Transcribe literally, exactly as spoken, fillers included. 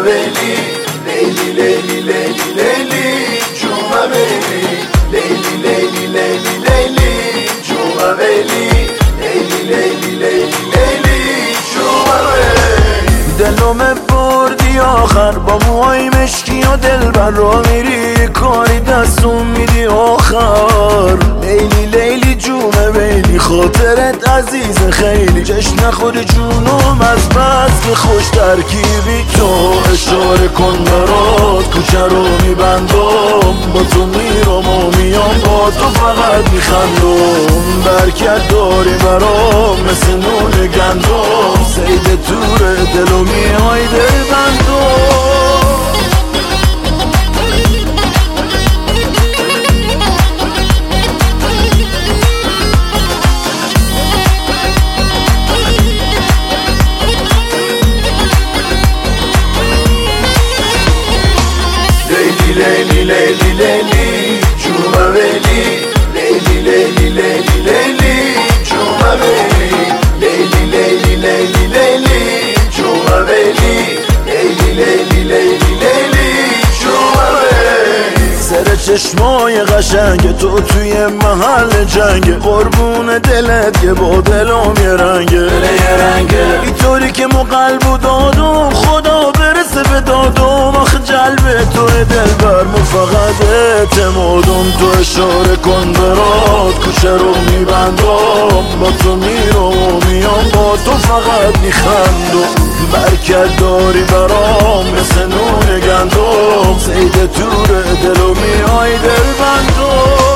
ویلی لیلی لیلی لیلی لیلی جوما ویلی لیلی لیلی لیلی لیلی جوما ویلی لیلی لیلی لیلی لیلی جوما ویلی دلومه بردی آخر با موهای مشکی و دلبر را میری کاری دستون میدی آخر لیلی لیلی جومه ویلی خاطرت عزیز خیلی جشن خود جونم از بس که خوش ترکیبی تو اشاره کن برات کوچه رو میبندم با تو میرم و میام با تو فقط میخندم برکت داری برام مثل نون گندم سید تور دلو میای دل بندم لیلی لیلی لیلی جوما ویلی لیلی لیلی لیلی لیلی جوما ویلی لیلی لیلی لیلی لیلی جوما ویلی لیلی لیلی لیلی لیلی جوما ویلی سر چشمای قشنگ تو توی محل جنگ قربون دلت که با دلم یه رنگه یه رنگه اینطوری که مو قلبو دادم خدا برسه به دادم آخه جلب تو دلبر مو فقط اعتمادم تو اشاره کن برات کوچه رو میبندم با تو میرم و میام با تو فقط میخندم برکت داری برام مثل نون گندم سید تور دلو میای دل بندم